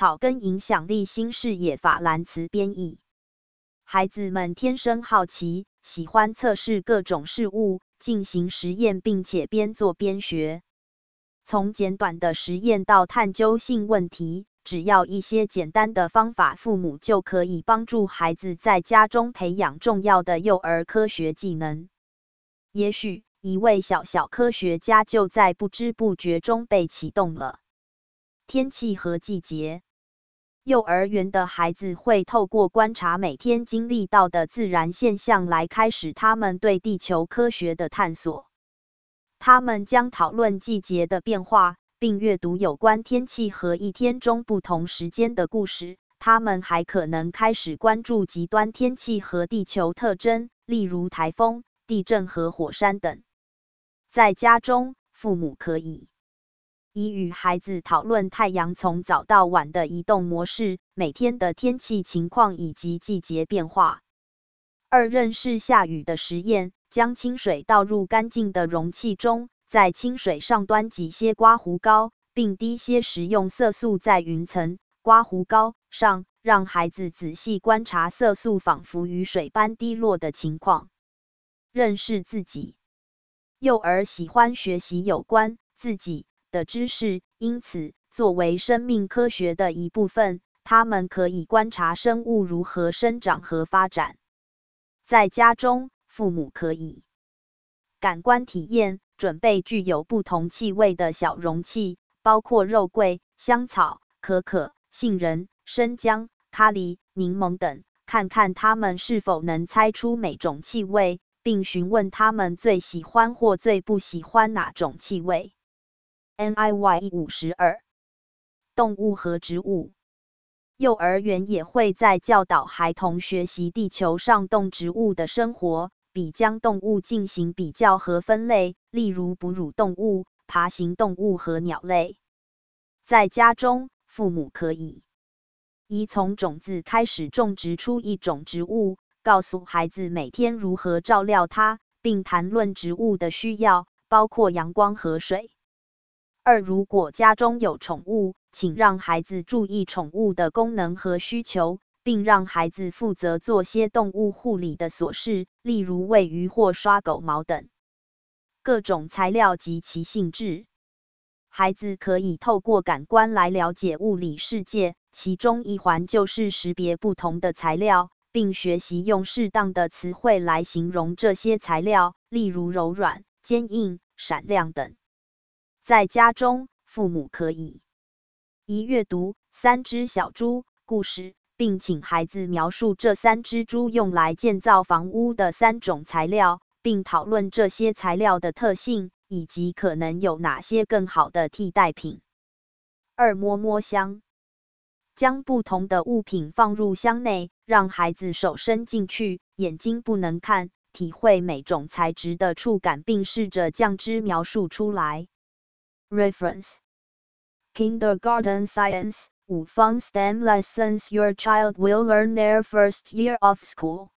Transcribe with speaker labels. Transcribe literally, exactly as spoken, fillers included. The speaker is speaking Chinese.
Speaker 1: 草根影响力新视野法兰茨编译。孩子们天生好奇，喜欢测试各种事物，进行实验，并且边做边学。从简短的实验到探究性问题，只要一些简单的方法，父母就可以帮助孩子在家中培养重要的幼儿科学技能。也许一位小小科学家就在不知不觉中被启动了。天气和季节。幼儿园的孩子会透过观察每天经历到的自然现象来开始他们对地球科学的探索。他们将讨论季节的变化，并阅读有关天气和一天中不同时间的故事。他们还可能开始关注极端天气和地球特征，例如台风、地震和火山等。在家中，父母可以一与孩子讨论太阳从早到晚的移动模式、每天的天气情况以及季节变化。二、认识下雨的实验，将清水倒入干净的容器中，在清水上端挤些刮胡膏，并滴些食用色素在云层、刮胡膏上，让孩子仔细观察色素仿佛雨水般滴落的情况。认识自己。幼儿喜欢学习有关自己的知识，因此作为生命科学的一部分，他们可以观察生物如何生长和发展。在家中，父母可以感官体验，准备具有不同气味的小容器，包括肉桂、香草、可可、杏仁、生姜、咖喱、柠檬等，看看他们是否能猜出每种气味，并询问他们最喜欢或最不喜欢哪种气味。N I Y 五十二 动物和植物。幼儿园也会在教导孩童学习地球上动植物的生活，比将动物进行比较和分类，例如哺乳动物、爬行动物和鸟类。在家中，父母可以一从种子开始种植出一种植物，告诉孩子每天如何照料它，并谈论植物的需要，包括阳光和水。二、如果家中有宠物，请让孩子注意宠物的功能和需求，并让孩子负责做些动物护理的琐事，例如喂鱼或刷狗毛等。各种材料及其性质。孩子可以透过感官来了解物理世界，其中一环就是识别不同的材料，并学习用适当的词汇来形容这些材料，例如柔软、坚硬、闪亮等。在家中，父母可以一阅读三只小猪故事，并请孩子描述这三只猪用来建造房屋的三种材料，并讨论这些材料的特性，以及可能有哪些更好的替代品。二、摸摸香。将不同的物品放入箱内，让孩子手伸进去，眼睛不能看，体会每种材质的触感，并试着将之描述出来。Reference Kindergarten Science 五 Fun STEM lessons your child will learn their first year of school.